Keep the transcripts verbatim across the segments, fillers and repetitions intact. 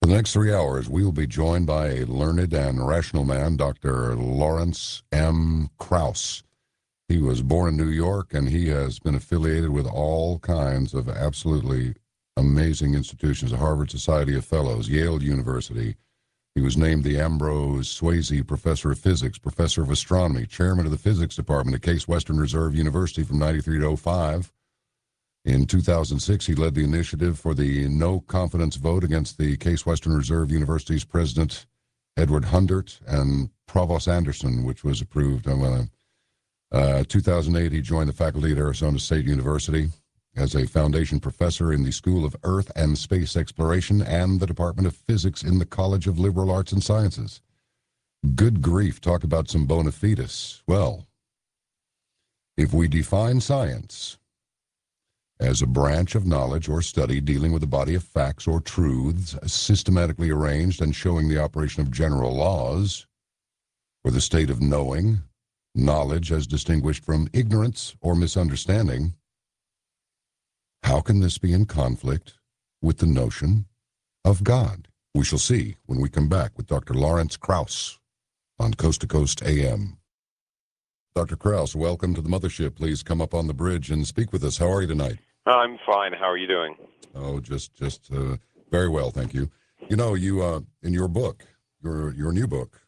the next three hours, we will be joined by a learned and rational man, Doctor Lawrence M. Krauss. He was born in New York, and he has been affiliated with all kinds of absolutely amazing institutions, the Harvard Society of Fellows, Yale University. He was named the Ambrose Swayze Professor of Physics, Professor of Astronomy, Chairman of the Physics Department at Case Western Reserve University from ninety-three to oh five. In two thousand six, he led the initiative for the no confidence vote against the Case Western Reserve University's President Edward Hundert and Provost Anderson, which was approved. Uh, uh, two thousand eight, he joined the faculty at Arizona State University as a foundation professor in the School of Earth and Space Exploration and the Department of Physics in the College of Liberal Arts and Sciences. Good grief, talk about some bona fides. Well, if we define science as a branch of knowledge or study dealing with a body of facts or truths systematically arranged and showing the operation of general laws, or the state of knowing, knowledge as distinguished from ignorance or misunderstanding, how can this be in conflict with the notion of God? We shall see when we come back with Doctor Lawrence Krauss on Coast to Coast A M. Doctor Krauss, welcome to the mothership. Please come up on the bridge and speak with us. How are you tonight? I'm fine. How are you doing? Oh, just just uh, very well, thank you. You know, you uh, in your book, your your new book,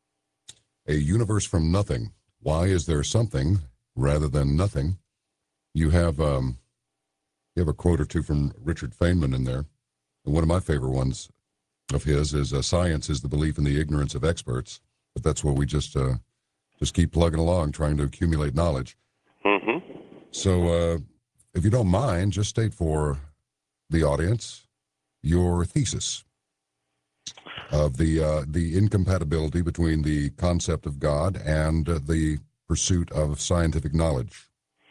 A Universe from Nothing, Why Is There Something Rather Than Nothing? You have um, you have a quote or two from Richard Feynman in there. And one of my favorite ones of his is, uh, science is the belief in the ignorance of experts. But that's what we just uh, just keep plugging along, trying to accumulate knowledge. Mm-hmm. So uh, if you don't mind, just state for the audience your thesis of the uh, the incompatibility between the concept of God and uh, the pursuit of scientific knowledge.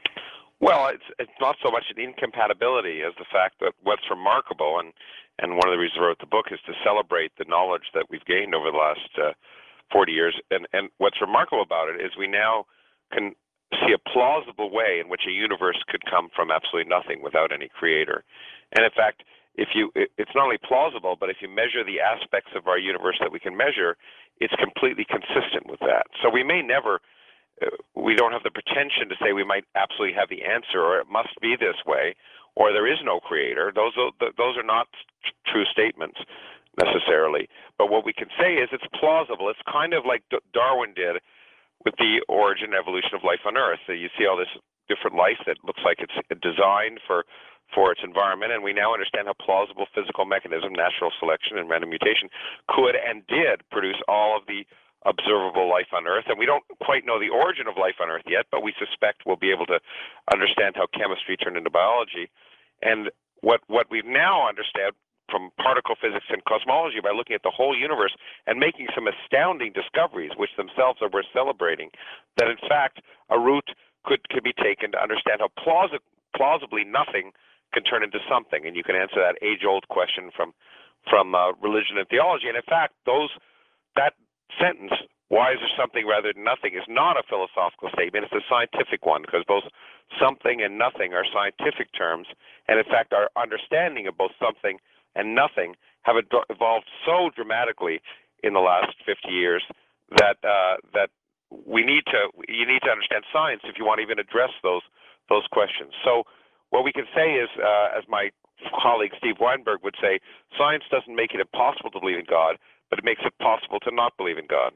Well, it's it's not so much an incompatibility as the fact that what's remarkable, and, and one of the reasons I wrote the book is to celebrate the knowledge that we've gained over the last uh, forty years. And, and what's remarkable about it is we now can see a plausible way in which a universe could come from absolutely nothing without any creator. And in fact, if you, it's not only plausible, but if you measure the aspects of our universe that we can measure, it's completely consistent with that. So we may never, uh, we don't have the pretension to say we might absolutely have the answer, or it must be this way, or there is no creator. Those are, those are not true statements necessarily. But what we can say is it's plausible. It's kind of like Darwin did with the origin and evolution of life on Earth. So you see all this different life that looks like it's designed for for its environment, and we now understand how plausible physical mechanism, natural selection and random mutation, could and did produce all of the observable life on Earth. And we don't quite know the origin of life on Earth yet, but we suspect we'll be able to understand how chemistry turned into biology. And what what we now understand from particle physics and cosmology by looking at the whole universe and making some astounding discoveries, which themselves are worth celebrating, that in fact a route could, could be taken to understand how plausi- plausibly nothing can turn into something. And you can answer that age-old question from from uh, religion and theology. And in fact, those that sentence, why is there something rather than nothing, is not a philosophical statement. It's a scientific one, because both something and nothing are scientific terms. And in fact, our understanding of both something and nothing have evolved so dramatically in the last fifty years that uh, that we need to you need to understand science if you want to even address those those questions. So what we can say is, uh, as my colleague Steve Weinberg would say, science doesn't make it impossible to believe in God, but it makes it possible to not believe in God.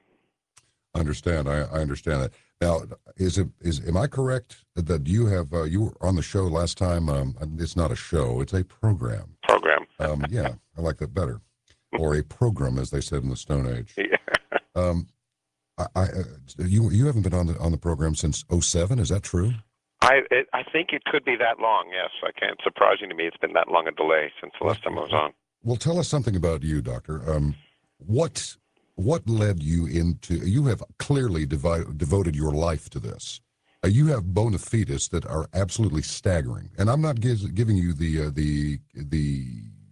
I understand. I, I understand that. Now, is it is am I correct that you have uh, you were on the show last time? Um, it's not a show; it's a program. Program. Um, yeah, I like that better. Or a program, as they said in the Stone Age. Yeah. Um, I, I uh, you you haven't been on the on the program since oh seven. Is that true? I it, I think it could be that long. Yes, I can't. Surprising to me, it's been that long a delay since the last time I was on. Well, tell us something about you, Doctor. Um, what what led you into? You have clearly devi- devoted your life to this. Uh, you have bona fides that are absolutely staggering, and I'm not giz- giving you the uh, the the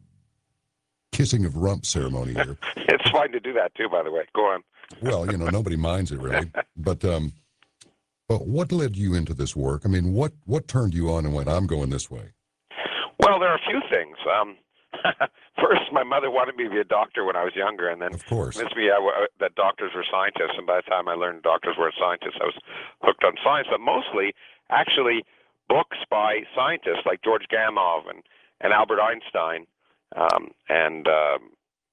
kissing of rump ceremony here. It's fine to do that too, by the way. Go on. Well, you know, nobody minds it really, but um, but what led you into this work? I mean, what what turned you on and went, I'm going this way? Well, there are a few things. Um, First, my mother wanted me to be a doctor when I was younger, and then Of course. convinced me I, w- that doctors were scientists. And by the time I learned doctors weren't scientists, I was hooked on science. But mostly, actually, books by scientists like George Gamow and, and Albert Einstein, um, and um,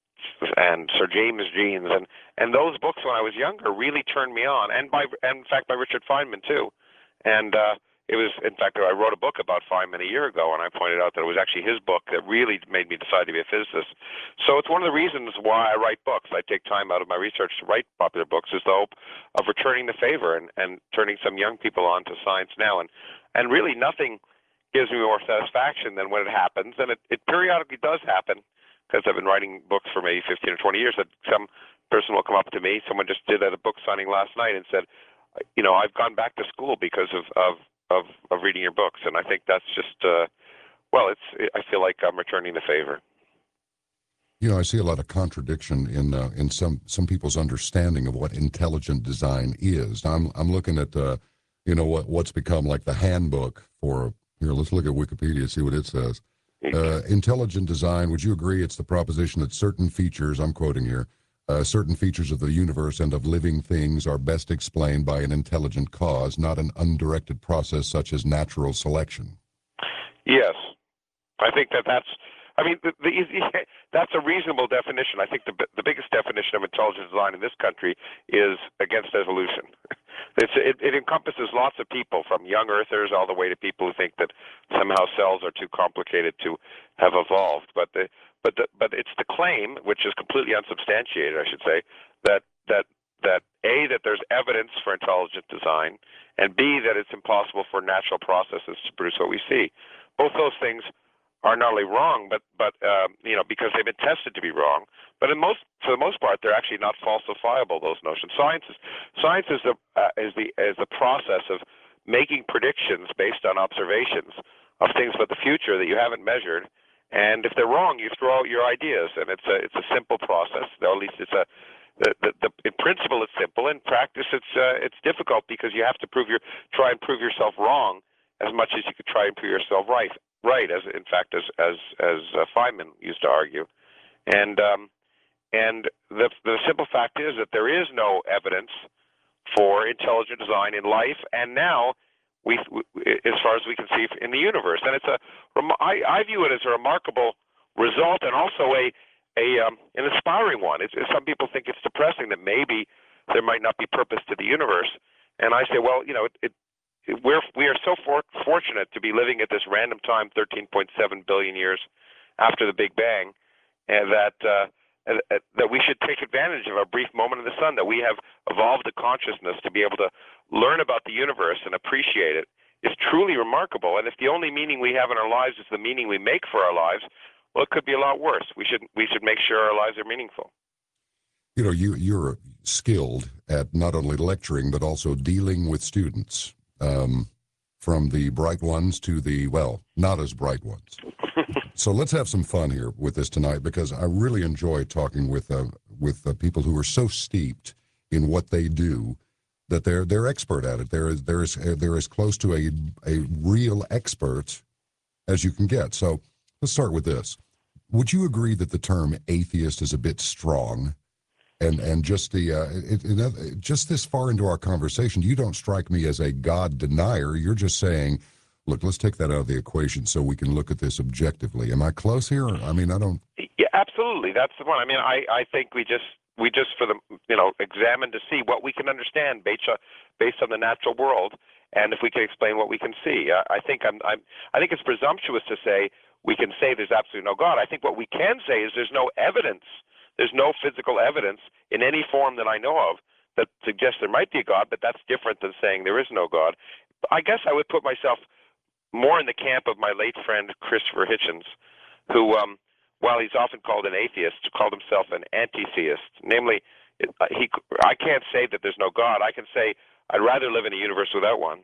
and Sir James Jeans, and and those books when I was younger really turned me on. And by and in fact by Richard Feynman too, and. Uh, It was, in fact, I wrote a book about Feynman a year ago, and I pointed out that it was actually his book that really made me decide to be a physicist. So it's one of the reasons why I write books. I take time out of my research to write popular books, is the hope of returning the favor and, and turning some young people on to science now. And, and really nothing gives me more satisfaction than when it happens, and it, it periodically does happen, because I've been writing books for maybe fifteen or twenty years, that some person will come up to me. Someone just did at a book signing last night and said, you know, I've gone back to school because of, of Of, of reading your books, and I think that's just uh, well, it's. I feel like I'm returning the favor. You know, I see a lot of contradiction in uh, in some some people's understanding of what intelligent design is. Now, I'm I'm looking at uh, you know what what's become like the handbook for here. Let's look at Wikipedia, see what it says. Uh, intelligent design. Would you agree it's the proposition that certain features, I'm quoting here, Uh, certain features of the universe and of living things are best explained by an intelligent cause, not an undirected process such as natural selection? Yes, I think that that's. I mean, the, the easy, that's a reasonable definition. I think the the biggest definition of intelligent design in this country is against evolution. It's, it, it encompasses lots of people, from young earthers all the way to people who think that somehow cells are too complicated to have evolved. But the But the, but it's the claim, which is completely unsubstantiated, I should say, that that that A, that there's evidence for intelligent design, and B, that it's impossible for natural processes to produce what we see. Both those things are not only wrong, but but um, you know, because they've been tested to be wrong. But in most, for the most part, they're actually not falsifiable. Those notions. Science is science is the uh, is the is the process of making predictions based on observations of things about the future that you haven't measured. And if they're wrong, you throw out your ideas, and it's a it's a simple process. Though at least it's a the, the, the in principle it's simple. In practice, it's uh, it's difficult because you have to prove your try and prove yourself wrong as much as you could try and prove yourself right. Right, as in fact as as as uh, Feynman used to argue, and um, and the the simple fact is that there is no evidence for intelligent design in life, and now. We, as far as we can see in the universe, and it's a, I, I view it as a remarkable result, and also a, a um, an inspiring one. It's, some people think it's depressing that maybe there might not be purpose to the universe, and I say, well, you know, it, it, we're we are so for, fortunate to be living at this random time, thirteen point seven billion years after the Big Bang, and that. Uh, that we should take advantage of a brief moment in the sun, that we have evolved a consciousness to be able to learn about the universe and appreciate it, is truly remarkable. And if the only meaning we have in our lives is the meaning we make for our lives, well, it could be a lot worse. We should we should make sure our lives are meaningful. You know, you, you're skilled at not only lecturing, but also dealing with students, um, from the bright ones to the, well, not as bright ones. So let's have some fun here with this tonight, because I really enjoy talking with uh, with uh, people who are so steeped in what they do that they're they're expert at it. They're they're as, they're as close to a a real expert as you can get. So let's start with this. Would you agree that the term atheist is a bit strong? And and just the uh, it, it, just this far into our conversation, you don't strike me as a God denier. You're just saying, look, let's take that out of the equation so we can look at this objectively. Am I close here? I mean, I don't. Yeah, absolutely. That's the one. I mean, I, I think we just we just for the you know examine to see what we can understand based on based on the natural world, and if we can explain what we can see. I, I think I'm, I'm I think it's presumptuous to say we can say there's absolutely no God. I think what we can say is there's no evidence. There's no physical evidence in any form that I know of that suggests there might be a God, but that's different than saying there is no God. I guess I would put myself more in the camp of my late friend Christopher Hitchens, who, um, while he's often called an atheist, called himself an anti-theist. Namely, he, I can't say that there's no God. I can say I'd rather live in a universe without one.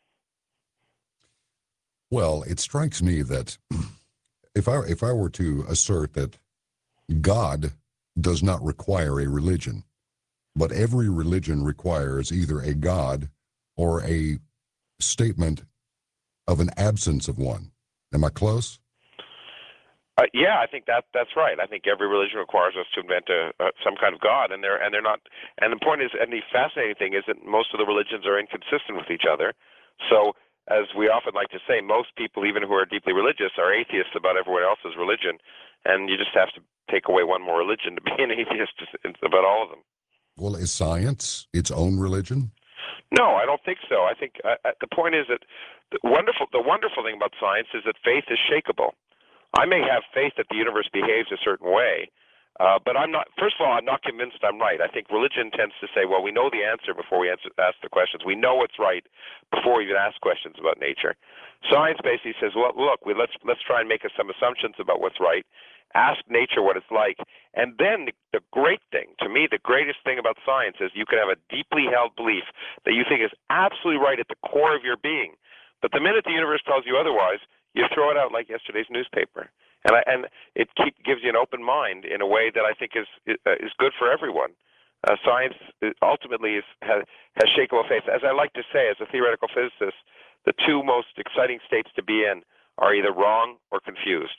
Well, it strikes me that if I if I were to assert that God does not require a religion, but every religion requires either a God or a statement of an absence of one. Am I close? Uh, yeah, I think that that's right. I think every religion requires us to invent a, a some kind of god, and they're and they're not. And the point is, and the fascinating thing is that most of the religions are inconsistent with each other. So, as we often like to say, most people, even who are deeply religious, are atheists about everyone else's religion, and you just have to take away one more religion to be an atheist about all of them. Well, is science its own religion? No, I don't think so. I think uh, the point is that the wonderful the wonderful thing about science is that faith is shakeable. I may have faith that the universe behaves a certain way, uh, but I'm not. First of all, I'm not convinced I'm right. I think religion tends to say, "Well, we know the answer before we answer, ask the questions. We know what's right before we even ask questions about nature." Science basically says, "Well, look, we, let's let's try and make some assumptions about what's right. Ask nature what it's like, and then the, the great thing to me, the greatest thing about science is you can have a deeply held belief that you think is absolutely right at the core of your being, but the minute the universe tells you otherwise, you throw it out like yesterday's newspaper, and I, and it keep, gives you an open mind in a way that I think is is good for everyone. Uh, science ultimately is, has, has shakeable faith. As I like to say, as a theoretical physicist, the two most exciting states to be in are either wrong or confused.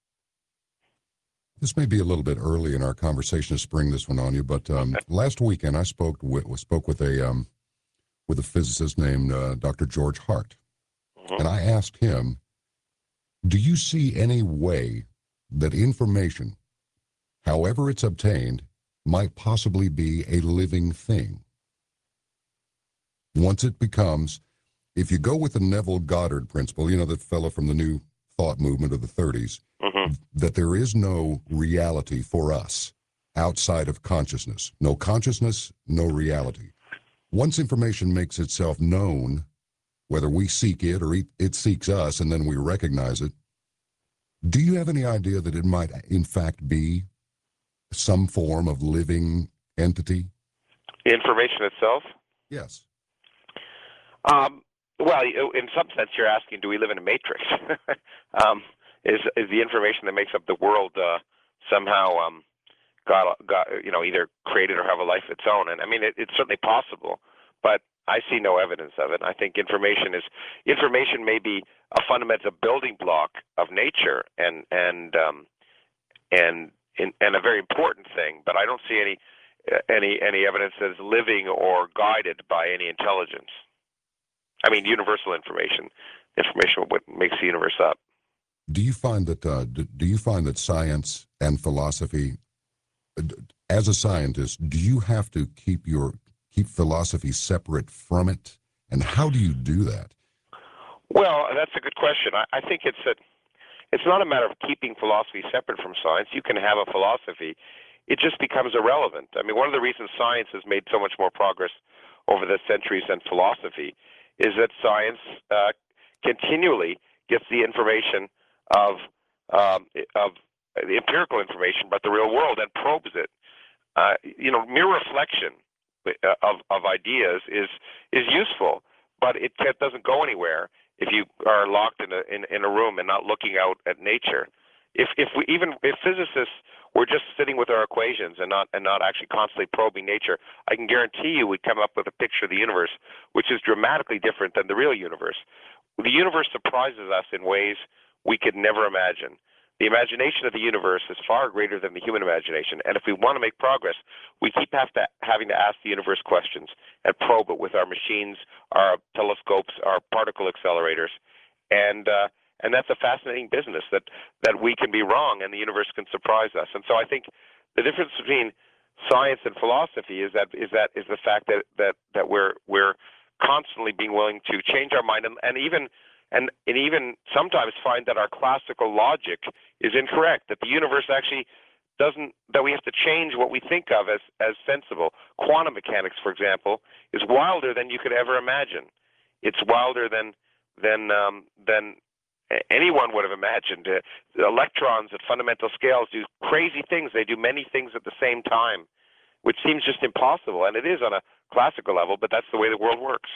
This may be a little bit early in our conversation to spring this one on you, but um, last weekend I spoke with spoke with a um, with a physicist named uh, Doctor George Hart, mm-hmm. and I asked him, do you see any way that information, however it's obtained, might possibly be a living thing? Once it becomes, if you go with the Neville Goddard principle, you know, that fellow from the New Thought movement of the thirties, mm-hmm. that there is no reality for us outside of consciousness. No consciousness, no reality. Once information makes itself known, whether we seek it or it seeks us and then we recognize it, do you have any idea that it might in fact be some form of living entity? Information itself? Yes. Um, well, in some sense, you're asking, do we live in a matrix? um, is is the information that makes up the world uh, somehow um, got got you know either created or have a life of its own? And I mean, it, it's certainly possible, but I see no evidence of it. I think information is information may be a fundamental building block of nature and and um, and and a very important thing, but I don't see any any any evidence that is living or guided by any intelligence. I mean, universal information, information what makes the universe up. Do you find that uh, do, do you find that science and philosophy, as a scientist, do you have to keep your keep philosophy separate from it, and how do you do that? Well, that's a good question. I, I think it's a, it's not a matter of keeping philosophy separate from science. You can have a philosophy. It just becomes irrelevant. I mean, one of the reasons science has made so much more progress over the centuries than philosophy is that science uh, continually gets the information of um, of the empirical information about the real world and probes it. Uh, you know, mere reflection of of ideas is is useful, but it doesn't go anywhere if you are locked in a in, in a room and not looking out at nature. If if we even if physicists were just sitting with our equations and not and not actually constantly probing nature, I can guarantee you we'd come up with a picture of the universe which is dramatically different than the real universe. The universe surprises us in ways we could never imagine. The imagination of the universe is far greater than the human imagination, and if we want to make progress, we keep have to, having to ask the universe questions and probe it with our machines, our telescopes, our particle accelerators, and uh, and that's a fascinating business. That that we can be wrong and the universe can surprise us. And so I think the difference between science and philosophy is that is that is the fact that that that we're we're constantly being willing to change our mind and, and even. And, and even sometimes find that our classical logic is incorrect, that the universe actually doesn't, that we have to change what we think of as, as sensible. Quantum mechanics, for example, is wilder than you could ever imagine. It's wilder than, than, um, than anyone would have imagined. Uh, the electrons at fundamental scales do crazy things. They do many things at the same time, which seems just impossible. And it is on a classical level, but that's the way the world works.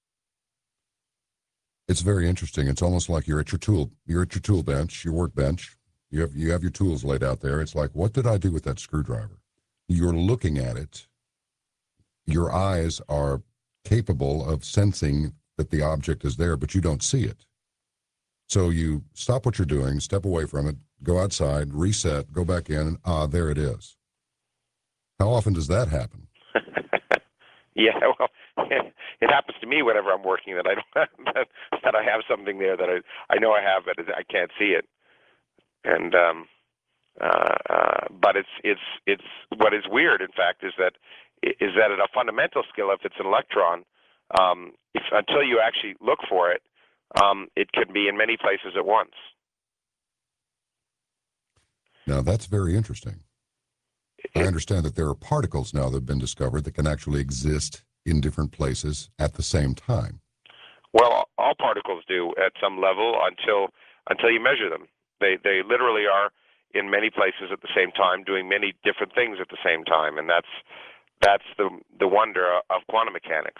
It's very interesting. It's almost like you're at your tool, you're at your tool bench, your workbench. You have you have your tools laid out there. It's like, what did I do with that screwdriver? You're looking at it. Your eyes are capable of sensing that the object is there, but you don't see it. So you stop what you're doing, step away from it, go outside, reset, go back in, and ah, there it is. How often does that happen? Yeah, well, it happens to me whenever I'm working that I don't that, that I have something there that I I know I have, but I can't see it. And um, uh, uh, but it's it's it's what is weird, in fact, is that is that at a fundamental scale, if it's an electron, um, if until you actually look for it, um, it can be in many places at once. Now that's very interesting. I understand that there are particles now that have been discovered that can actually exist in different places at the same time. Well, all particles do at some level until until you measure them. They they literally are in many places at the same time, doing many different things at the same time, and that's that's the the wonder of quantum mechanics.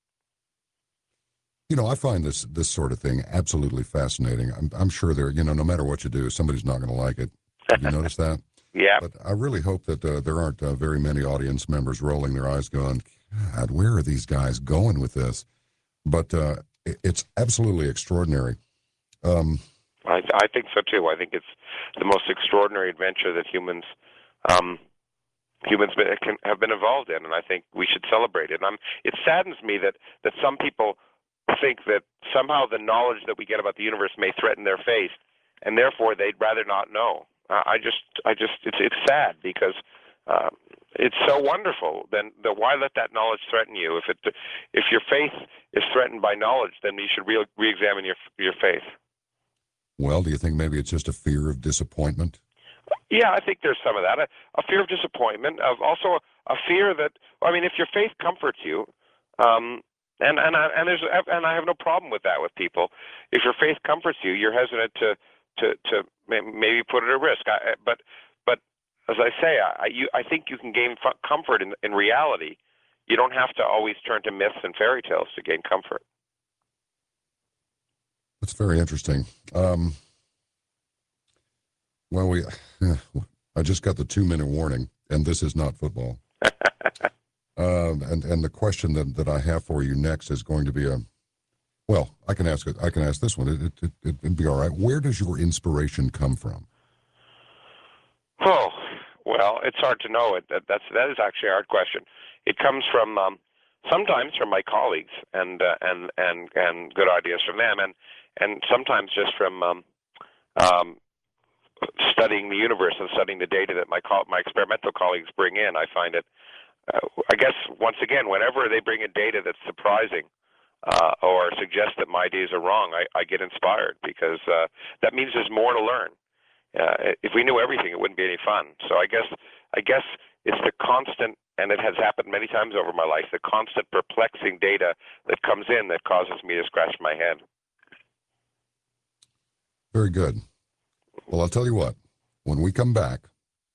You know, I find this this sort of thing absolutely fascinating. I'm I'm sure there, you know, no matter what you do, somebody's not going to like it. Have you noticed that? Yeah. But I really hope that uh, there aren't uh, very many audience members rolling their eyes going, God, where are these guys going with this? But uh, it, it's absolutely extraordinary. Um, I, I think so too. I think it's the most extraordinary adventure that humans um, humans been, can, have been involved in, and I think we should celebrate it. And I'm, it saddens me that, that some people think that somehow the knowledge that we get about the universe may threaten their faith, and therefore they'd rather not know. Uh, I just, I just, it's it's sad because uh, it's so wonderful. Then, the, why let that knowledge threaten you? If it, if your faith is threatened by knowledge, then you should re- re-examine your your faith. Well, do you think maybe it's just a fear of disappointment? Yeah, I think there's some of that. A, a fear of disappointment, of also a, a fear that, I mean, if your faith comforts you, um, and and I, and there's and I have no problem with that with people. If your faith comforts you, you're hesitant to to to maybe put it at risk. I, but but as I say, I you, I think you can gain comfort in in reality. You don't have to always turn to myths and fairy tales to gain comfort. That's very interesting. Um, well, we, I just got the two-minute warning, and this is not football. um, and and the question that, that I have for you next is going to be a, well, I can ask it. I can ask this one. It, it, it, it'd be all right. Where does your inspiration come from? Oh, well, it's hard to know. It that, that's that is actually a hard question. It comes from um, sometimes from my colleagues and uh, and and and good ideas from them, and and sometimes just from um, um, studying the universe and studying the data that my co- my experimental colleagues bring in. I find it, uh, I guess, once again, whenever they bring in data that's surprising uh, or suggests that my ideas are wrong, I, I get inspired because uh, that means there's more to learn. Uh, if we knew everything, it wouldn't be any fun. So I guess I guess it's the constant, and it has happened many times over my life, the constant perplexing data that comes in that causes me to scratch my head. Very good. Well, I'll tell you what, when we come back,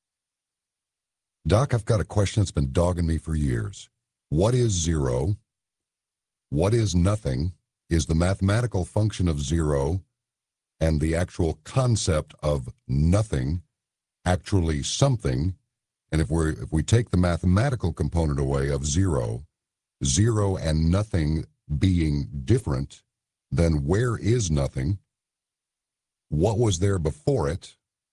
Doc, I've got a question that's been dogging me for years. What is zero? What is nothing? Is the mathematical function of zero and the actual concept of nothing actually something? And if we if we take the mathematical component away of zero, zero and nothing being different, then where is nothing? What was there before it?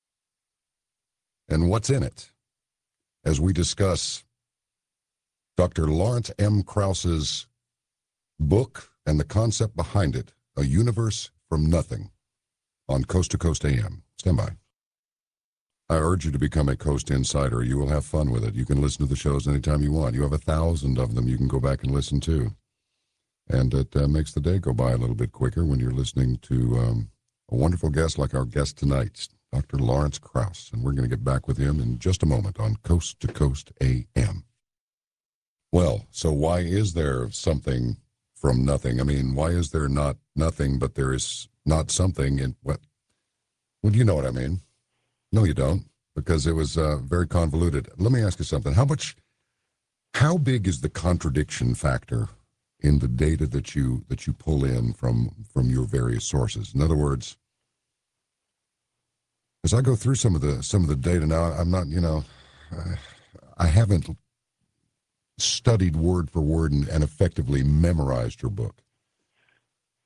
And what's in it? As we discuss Doctor Lawrence M. Krauss's book and the concept behind it, A Universe from Nothing, on Coast to Coast A M. Stand by. I urge you to become a Coast Insider. You will have fun with it. You can listen to the shows anytime you want. You have a thousand of them you can go back and listen to. And it uh, makes the day go by a little bit quicker when you're listening to um, a wonderful guest like our guest tonight, Doctor Lawrence Krauss. And we're going to get back with him in just a moment on Coast to Coast A M. Well, so why is there something from nothing? I mean, why is there not nothing, but there is not something in what? Well, you know what I mean. No, you don't, because it was uh, very convoluted. Let me ask you something. How much, how big is the contradiction factor in the data that you that you pull in from from your various sources? In other words, as I go through some of the some of the data now, I'm not, you know, I haven't studied word for word and, and effectively memorized your book.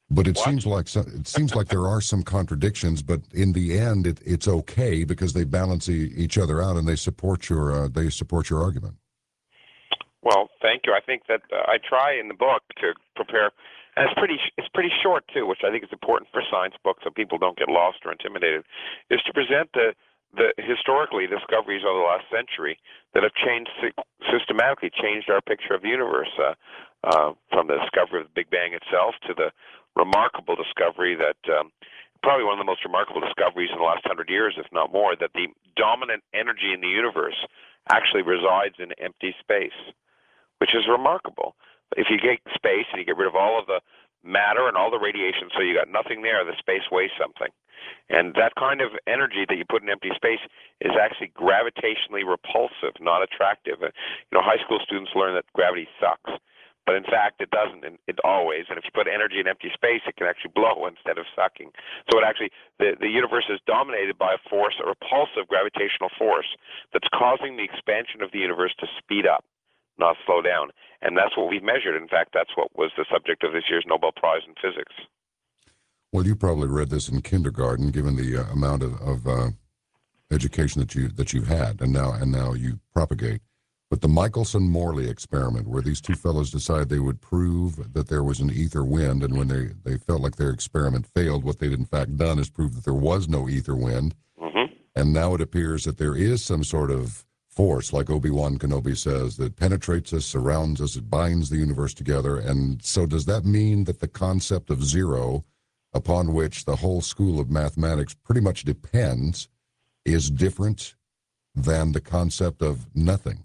But it What? seems like so, it seems like there are some contradictions, but in the end, it, it's okay because they balance e- each other out and they support your uh, they support your argument. Well, thank you. I think that uh, I try in the book to prepare, and it's pretty it's pretty short too, which I think is important for science books so people don't get lost or intimidated. Is to present the the historically discoveries over the last century that have changed systematically changed our picture of the universe, uh, uh, from the discovery of the Big Bang itself to the remarkable discovery that um, probably one of the most remarkable discoveries in the last hundred years, if not more, that the dominant energy in the universe actually resides in empty space, which is remarkable. If you get space and you get rid of all of the matter and all the radiation, so you got nothing there, the space weighs something. And that kind of energy that you put in empty space is actually gravitationally repulsive, not attractive. You know, high school students learn that gravity sucks. But in fact, it doesn't. It always. And if you put energy in empty space, it can actually blow instead of sucking. So it actually, the, the universe is dominated by a force, a repulsive gravitational force that's causing the expansion of the universe to speed up, not slow down. And that's what we've measured. In fact, that's what was the subject of this year's Nobel Prize in Physics. Well, you probably read this in kindergarten, given the uh, amount of, of uh, education that you that you've had, and now and now you propagate. But the Michelson-Morley experiment, where these two fellows decided they would prove that there was an ether wind, and when they, they felt like their experiment failed, what they'd in fact done is prove that there was no ether wind. Mm-hmm. And now it appears that there is some sort of force, like Obi-Wan Kenobi says, that penetrates us, surrounds us, it binds the universe together. And so does that mean that the concept of zero, upon which the whole school of mathematics pretty much depends, is different than the concept of nothing?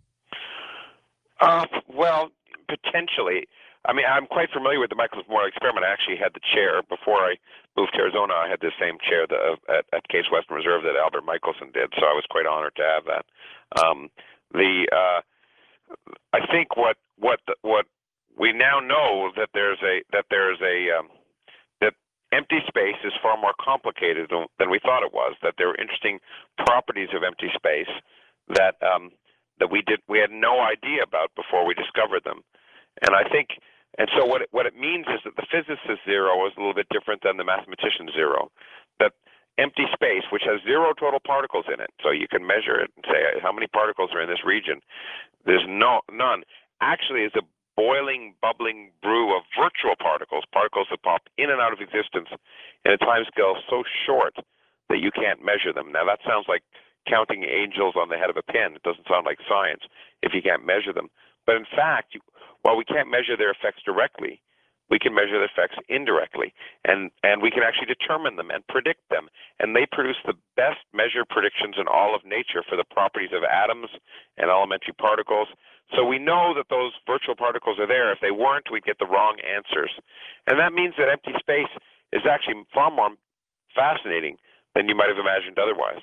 Uh, well, potentially. I mean, I'm quite familiar with the Michelson-Morley experiment. I actually had the chair before I moved to Arizona. I had the same chair that, at, at Case Western Reserve that Albert Michelson did, so I was quite honored to have that. Um, the uh, I think what what what we now know that there's a that there's a um, that empty space is far more complicated than, than we thought it was. That there are interesting properties of empty space that um, that we did we had no idea about before we discovered them. And I think, and so what it, what it means is that the physicist zero is a little bit different than the mathematician zero. That empty space, which has zero total particles in it, so you can measure it and say how many particles are in this region. There's no none. Actually, is a boiling, bubbling brew of virtual particles, particles that pop in and out of existence in a time scale so short that you can't measure them. Now that sounds like counting angels on the head of a pin. It doesn't sound like science if you can't measure them. But in fact, you, while we can't measure their effects directly, we can measure their effects indirectly, and, and we can actually determine them and predict them. And they produce the best measured predictions in all of nature for the properties of atoms and elementary particles. So we know that those virtual particles are there. If they weren't, we'd get the wrong answers. And that means that empty space is actually far more fascinating than you might have imagined otherwise.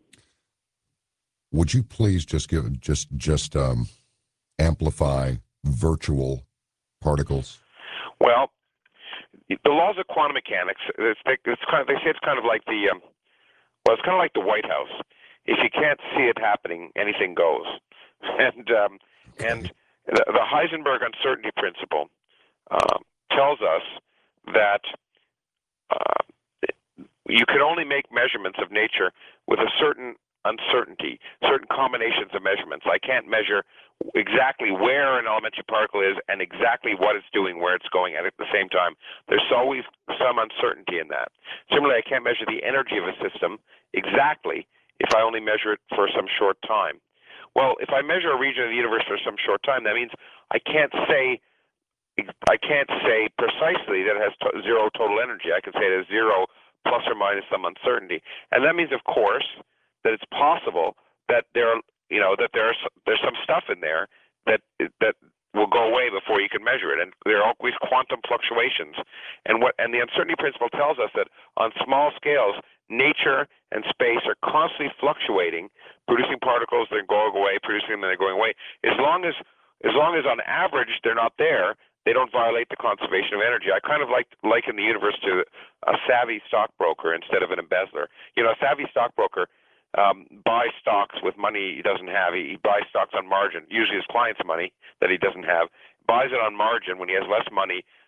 Would you please just give just just um, amplify virtual particles? Well, the laws of quantum mechanics, it's, it's kind of, they say it's kind of like the, um, well, it's kind of like the White House. If you can't see it happening, anything goes. And um, Okay. and the, the Heisenberg uncertainty principle uh, tells us that uh, you can only make measurements of nature with a certain uncertainty, certain combinations of measurements. I can't measure exactly where an elementary particle is and exactly what it's doing, where it's going, and at the same time, there's always some uncertainty in that. Similarly, I can't measure the energy of a system exactly if I only measure it for some short time. Well, if I measure a region of the universe for some short time, that means I can't say I can't say precisely that it has to- zero total energy. I can say it has zero plus or minus some uncertainty, and that means, of course, that it's possible that there are, you know, that there's there's some stuff in there that that will go away before you can measure it, and there are always quantum fluctuations. And what and the uncertainty principle tells us that on small scales, nature and space are constantly fluctuating, producing particles that are going away, producing them and they're going away. As long as as long as on average they're not there, they don't violate the conservation of energy. I kind of like liken the universe to a savvy stockbroker instead of an embezzler. You know, a savvy stockbroker um, buys stocks with money he doesn't have. He, he buys stocks on margin, usually his client's money that he doesn't have, buys it on margin when he has less money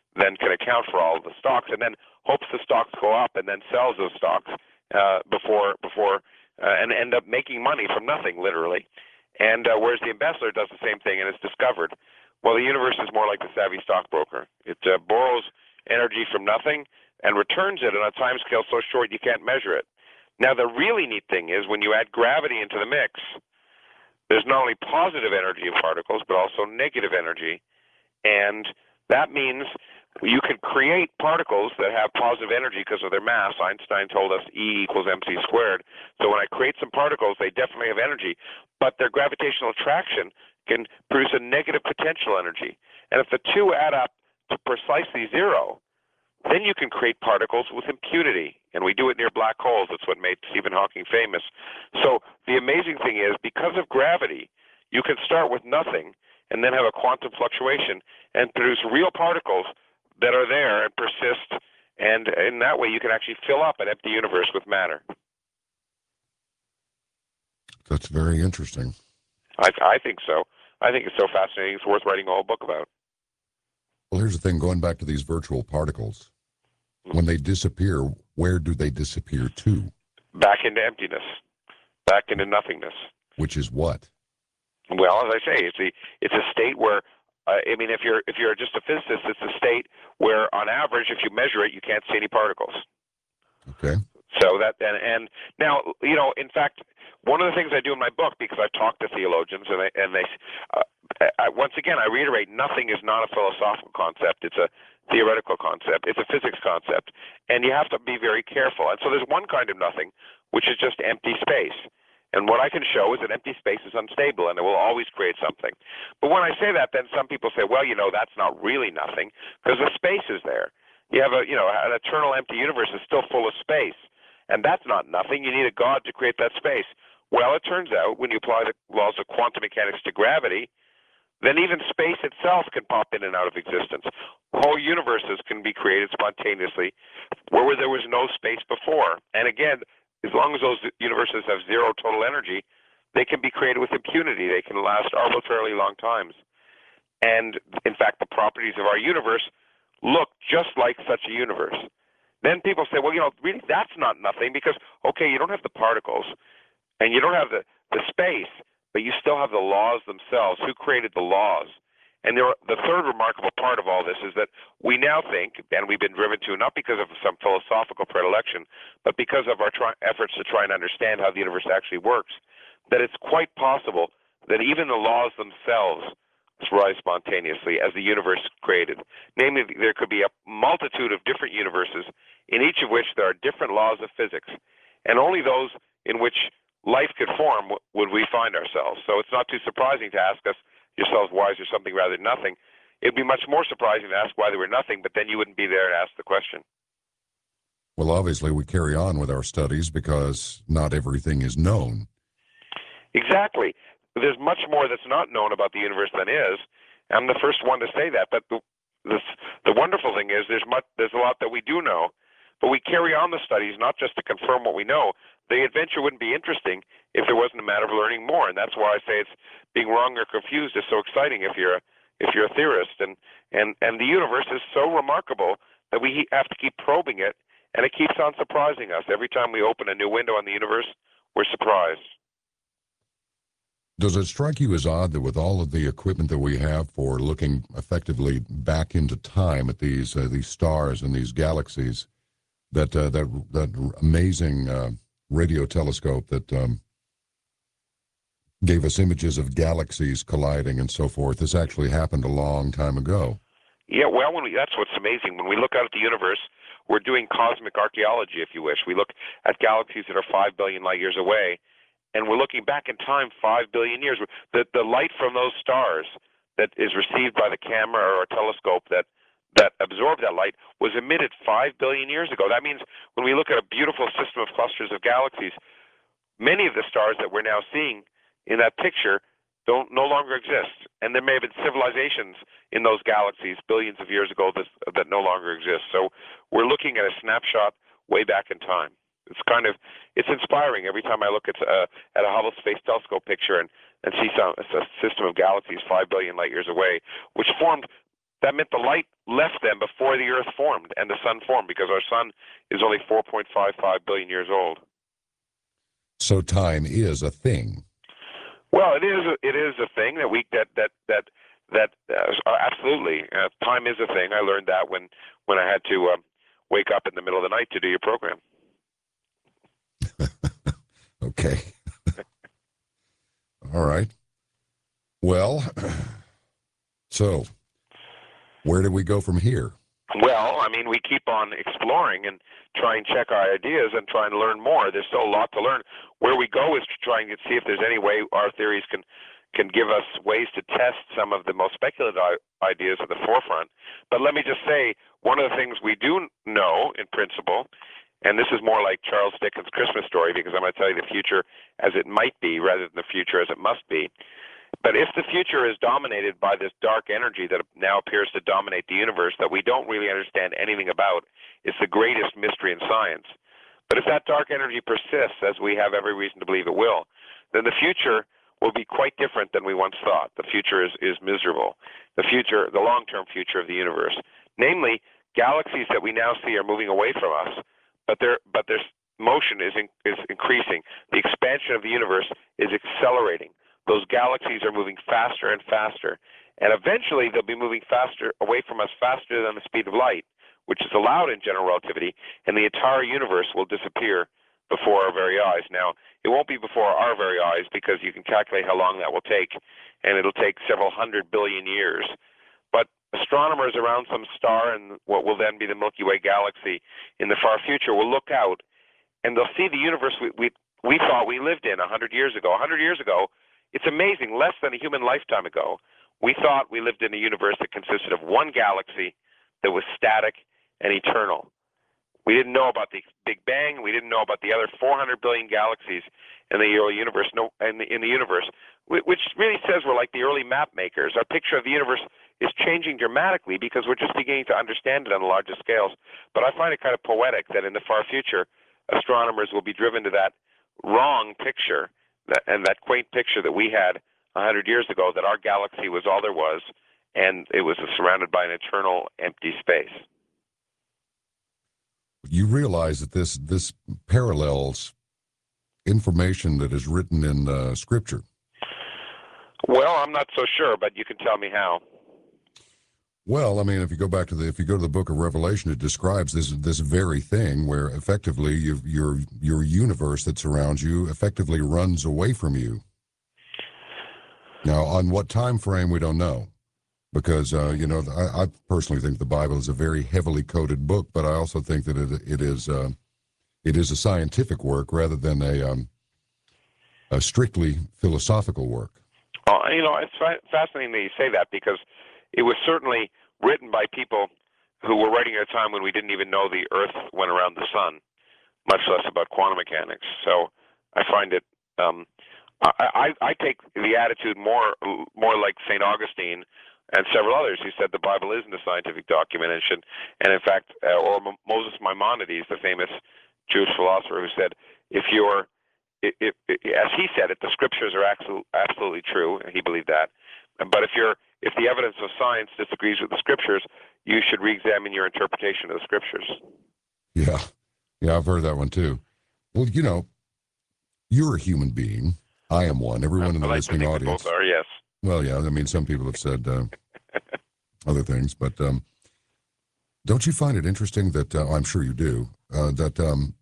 then can account for all of the stocks, and then hopes the stocks go up, and then sells those stocks uh, before before uh, and end up making money from nothing, literally. And uh, whereas the embezzler does the same thing and is discovered. Well, the universe is more like the savvy stockbroker. It uh, borrows energy from nothing and returns it on a time scale so short you can't measure it. Now, the really neat thing is when you add gravity into the mix, there's not only positive energy of particles, but also negative energy. And that means you can create particles that have positive energy because of their mass. Einstein told us E equals mc squared. So when I create some particles, they definitely have energy, but their gravitational attraction can produce a negative potential energy. And if the two add up to precisely zero, then you can create particles with impunity. And we do it near black holes. That's what made Stephen Hawking famous. So the amazing thing is, because of gravity, you can start with nothing and then have a quantum fluctuation and produce real particles that are there and persist. And in that way, you can actually fill up an empty universe with matter. That's very interesting. I, I think so. I think it's so fascinating. It's worth writing a whole book about. Well, here's the thing, going back to these virtual particles, when they disappear, where do they disappear to? Back into emptiness, back into nothingness. Which is what? Well, as I say, it's a it's a state where uh, I mean, if you're if you're just a physicist, it's a state where, on average, if you measure it, you can't see any particles. Okay. So that and and now you know, in fact, one of the things I do in my book, because I talk to theologians and they and they uh, I, once again I reiterate, nothing is not a philosophical concept. It's a theoretical concept. It's a physics concept, and you have to be very careful. And so there's one kind of nothing, which is just empty space. And what I can show is that empty space is unstable, and it will always create something. But when I say that, then some people say, well, you know, that's not really nothing, because the space is there. You have a, you know, an eternal empty universe is still full of space, and that's not nothing. You need a God to create that space. Well, it turns out when you apply the laws of quantum mechanics to gravity, then even space itself can pop in and out of existence. Whole universes can be created spontaneously where there was no space before. And again, as long as those universes have zero total energy, they can be created with impunity. They can last arbitrarily long times. And in fact, the properties of our universe look just like such a universe. Then people say, well, you know, really, that's not nothing because, okay, you don't have the particles and you don't have the, the space, but you still have the laws themselves. Who created the laws? And there, the third remarkable part of all this is that we now think, and we've been driven to, not because of some philosophical predilection, but because of our try, efforts to try and understand how the universe actually works, that it's quite possible that even the laws themselves rise spontaneously as the universe created. Namely, there could be a multitude of different universes, in each of which there are different laws of physics, and only those in which life could form would we find ourselves. So it's not too surprising to ask us yourselves, why is there something rather than nothing? It'd be much more surprising to ask why there were nothing, but then you wouldn't be there to ask the question. Well, obviously, we carry on with our studies because not everything is known. Exactly. There's much more that's not known about the universe than is. I'm the first one to say that, but the, this, the wonderful thing is there's much, there's a lot that we do know, but we carry on the studies not just to confirm what we know. The adventure wouldn't be interesting if there wasn't a matter of learning more, and that's why I say it's being wrong or confused is so exciting if you're a, if you're a theorist. And, and, and the universe is so remarkable that we have to keep probing it, and it keeps on surprising us. Every time we open a new window on the universe, we're surprised. Does it strike you as odd that with all of the equipment that we have for looking effectively back into time at these uh, these stars and these galaxies, that uh, that that amazing uh, radio telescope that um, gave us images of galaxies colliding and so forth, this actually happened a long time ago? Yeah, well, when we, that's what's amazing. When we look out at the universe, we're doing cosmic archaeology, if you wish. We look at galaxies that are five billion light years away, and we're looking back in time five billion years. The, the light from those stars that is received by the camera or a telescope that, that absorbed that light was emitted five billion years ago. That means when we look at a beautiful system of clusters of galaxies, many of the stars that we're now seeing in that picture don't no longer exist. And there may have been civilizations in those galaxies billions of years ago that, that no longer exist. So we're looking at a snapshot way back in time. It's kind of, it's inspiring every time I look at a, at a Hubble Space Telescope picture and, and see some, a system of galaxies five billion light years away, which formed that meant the light left them before the Earth formed and the sun formed, because our sun is only four point five five billion years old. So time is a thing. Well, it is. A, it is a thing that we that that that that uh, absolutely uh, time is a thing. I learned that when when I had to uh, wake up in the middle of the night to do your program. Okay. All right. Well, so where do we go from here? Well, I mean, we keep on exploring and try and check our ideas and try and learn more. There's still a lot to learn. Where we go is to try and see if there's any way our theories can can give us ways to test some of the most speculative ideas at the forefront. But let me just say, one of the things we do know in principle, and this is more like Charles Dickens' Christmas story, because I'm going to tell you the future as it might be rather than the future as it must be. But if the future is dominated by this dark energy that now appears to dominate the universe that we don't really understand anything about, it's the greatest mystery in science. But if that dark energy persists, as we have every reason to believe it will, then the future will be quite different than we once thought. The future is, is miserable. The future, the long-term future of the universe. Namely, galaxies that we now see are moving away from us, but their but their motion is in, is increasing. The expansion of the universe is accelerating. Those galaxies are moving faster and faster, and eventually they'll be moving faster away from us faster than the speed of light, which is allowed in general relativity, and the entire universe will disappear before our very eyes. Now, it won't be before our very eyes because you can calculate how long that will take, and it'll take several hundred billion years. But astronomers around some star and what will then be the Milky Way galaxy in the far future will look out, and they'll see the universe we we, we thought we lived in one hundred years ago. one hundred years ago, it's amazing, less than a human lifetime ago, we thought we lived in a universe that consisted of one galaxy that was static and eternal. We didn't know about the Big Bang. We didn't know about the other four hundred billion galaxies in the early universe. No, in the, in the universe, which really says we're like the early map makers. Our picture of the universe is changing dramatically because we're just beginning to understand it on the largest scales. But I find it kind of poetic that in the far future, astronomers will be driven to that wrong picture that, and that quaint picture that we had one hundred years ago, that our galaxy was all there was, and it was surrounded by an eternal empty space. You realize that this this parallels information that is written in uh, Scripture. Well, I'm not so sure, but you can tell me how. Well, I mean, if you go back to the if you go to the Book of Revelation, it describes this this very thing where effectively you, your your universe that surrounds you effectively runs away from you. Now, on what time frame we don't know. Because, uh, you know, I, I personally think the Bible is a very heavily coded book, but I also think that it, it is uh, it is a scientific work rather than a, um, a strictly philosophical work. Uh, you know, it's fascinating that you say that, because it was certainly written by people who were writing at a time when we didn't even know the Earth went around the sun, much less about quantum mechanics. So I find it, um, I, I, I take the attitude more more like Saint Augustine and several others who said the Bible isn't a scientific document, and should, and in fact, uh, or Moses Maimonides, the famous Jewish philosopher, who said, if you're, if, if, as he said it, the scriptures are absolutely, absolutely true, and he believed that. But if you're, if the evidence of science disagrees with the scriptures, you should re-examine your interpretation of the scriptures. Yeah, yeah, I've heard that one too. Well, you know, you're a human being. I am one. Everyone in the I like listening to think audience. Both are, yes. Well, yeah, I mean, some people have said uh, other things, but um, don't you find it interesting that, uh, I'm sure you do, uh, that um,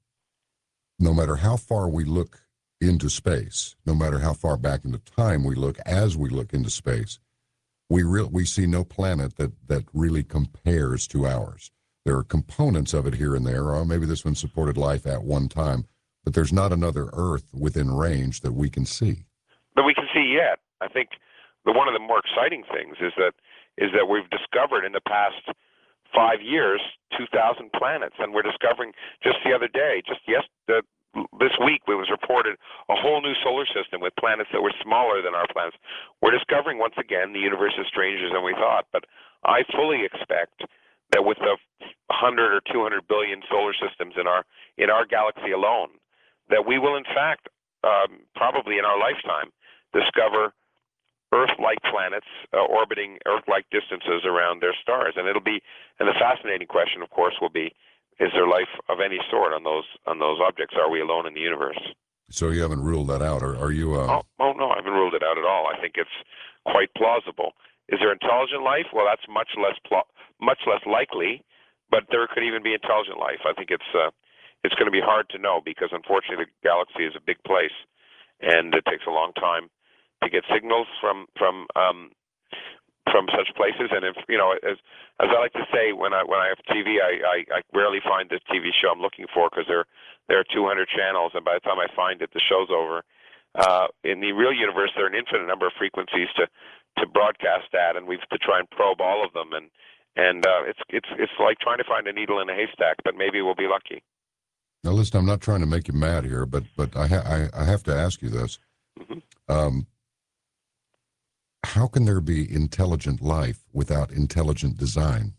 no matter how far we look into space, no matter how far back into time we look as we look into space, we re- we see no planet that, that really compares to ours. There are components of it here and there, or maybe this one supported life at one time, but there's not another Earth within range that we can see. That we can see yet. I think the one of the more exciting things is that is that we've discovered in the past five years two thousand planets, and we're discovering just the other day, just yes, the, this week, it was reported a whole new solar system with planets that were smaller than our planets. We're discovering once again the universe is stranger than we thought, but I fully expect that with the one hundred or two hundred billion solar systems in our in our galaxy alone, that we will in fact um, probably in our lifetime discover Earth-like planets uh, orbiting Earth-like distances around their stars, and it'll be. And the fascinating question, of course, will be: is there life of any sort on those on those objects? Are we alone in the universe? So you haven't ruled that out, or are you? Uh... Oh, oh no, I haven't ruled it out at all. I think it's quite plausible. Is there intelligent life? Well, that's much less pl- much less likely, but there could even be intelligent life. I think it's uh, it's going to be hard to know because unfortunately the galaxy is a big place, and it takes a long time to get signals from from um, from such places. And if you know, as as I like to say, when I when I have T V, I I, I rarely find the T V show I'm looking for because there there are two hundred channels, and by the time I find it, the show's over. Uh, in the real universe, there are an infinite number of frequencies to to broadcast at, and we've to try and probe all of them. And and uh, it's it's it's like trying to find a needle in a haystack, but maybe we'll be lucky. Now, listen, I'm not trying to make you mad here, but but I ha- I, I have to ask you this. Mm-hmm. Um, how can there be intelligent life without intelligent design?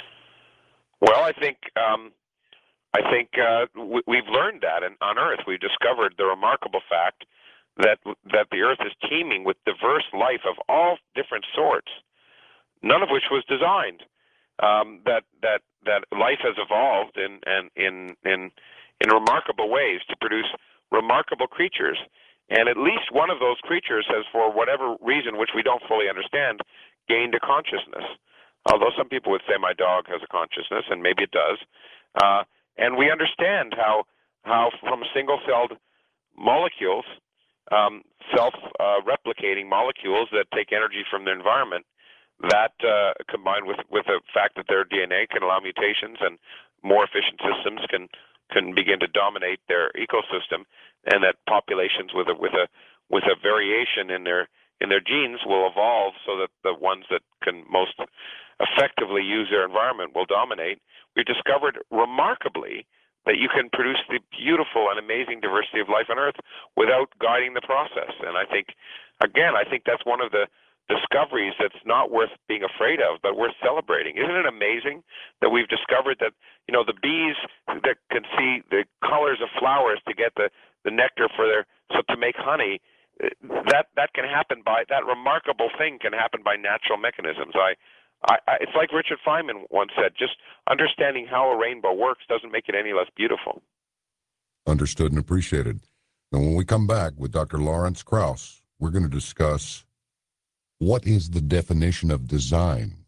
Well, I think um, I think uh, w- we've learned that, and on Earth, we've discovered the remarkable fact that that the Earth is teeming with diverse life of all different sorts, none of which was designed. Um, that that that life has evolved in and in in in remarkable ways to produce remarkable creatures. And at least one of those creatures has, for whatever reason, which we don't fully understand, gained a consciousness. Although some people would say my dog has a consciousness, and maybe it does. Uh, and we understand how, how from single-celled molecules, um, self-replicating uh, molecules that take energy from the environment, that uh, combined with, with the fact that their D N A can allow mutations and more efficient systems can can begin to dominate their ecosystem, and that populations with a with a with a variation in their in their genes will evolve so that the ones that can most effectively use their environment will dominate. We've discovered remarkably that you can produce the beautiful and amazing diversity of life on Earth without guiding the process. And I think, again, I think that's one of the discoveries that's not worth being afraid of, but worth celebrating. Isn't it amazing that we've discovered that, you know, the bees that can see the colors of flowers to get the, the nectar for their, so to make honey, that that can happen by, that remarkable thing can happen by natural mechanisms. I, I, I it's like Richard Feynman once said, just understanding how a rainbow works doesn't make it any less beautiful. Understood and appreciated. And when we come back with Doctor Lawrence Krauss, we're going to discuss what is the definition of design,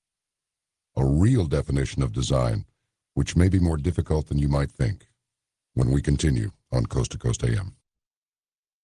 a real definition of design, which may be more difficult than you might think, when we continue on Coast to Coast A M.